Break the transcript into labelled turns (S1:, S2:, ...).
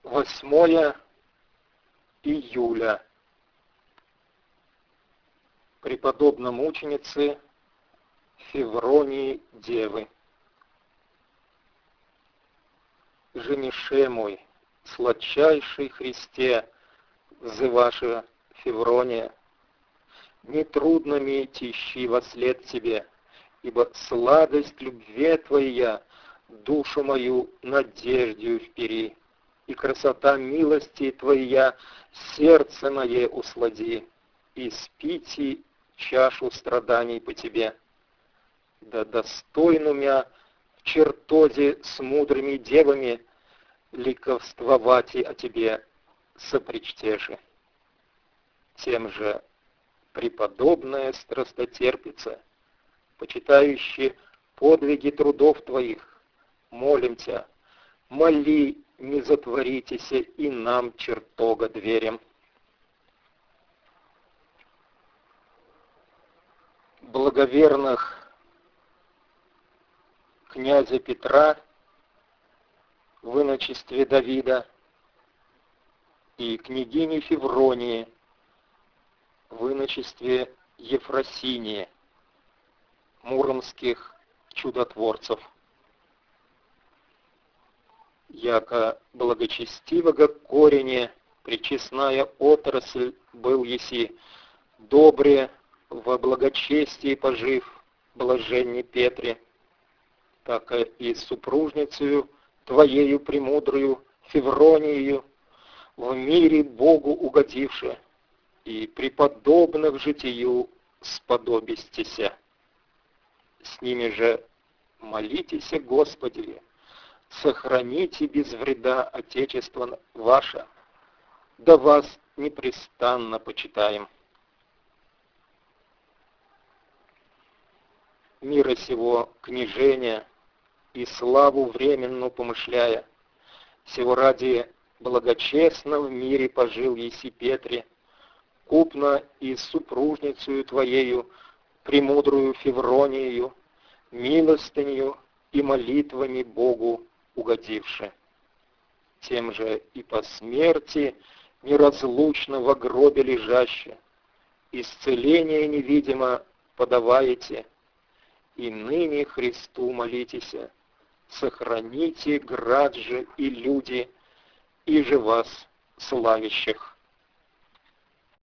S1: 8 июля. Преподобномученицы Февронии Девы. Женише мой, сладчайший Христе, взываше Феврония, нетрудно мне идти во след тебе, ибо сладость любви твоя душу мою надеждою впери, и красота милости твоя сердце мое услади, и спите чашу страданий по тебе. Да достойну мя в чертозе с мудрыми девами ликовствовати о тебе сопричтеши. Тем же преподобная страстотерпица, почитающая подвиги трудов твоих, молим тебя, моли, не затворитесь и нам чертога дверям. Благоверных князя Петра в иночестве Давида и княгини Февронии в иночестве Ефросинии, муромских чудотворцев. Яко благочестивого корене причестная отрасль был еси, добре во благочестии пожив блаженне Петре, так и супружницею твоею премудрую Февронию в мире Богу угодивше, и преподобных житию сподобистеся. С ними же молитесь, Господи, сохраните без вреда Отечество ваше, да вас непрестанно почитаем. Мира сего княжения и славу временную помышляя, сего ради благочестно в мире пожил еси Петре, купно и супружницею твоею, премудрую Февронию, милостынью и молитвами Богу угодивши. Тем же и по смерти неразлучно во гробе лежаще, исцеление невидимо подаваете, и ныне Христу молитесь, сохраните град же и люди, и же вас славящих.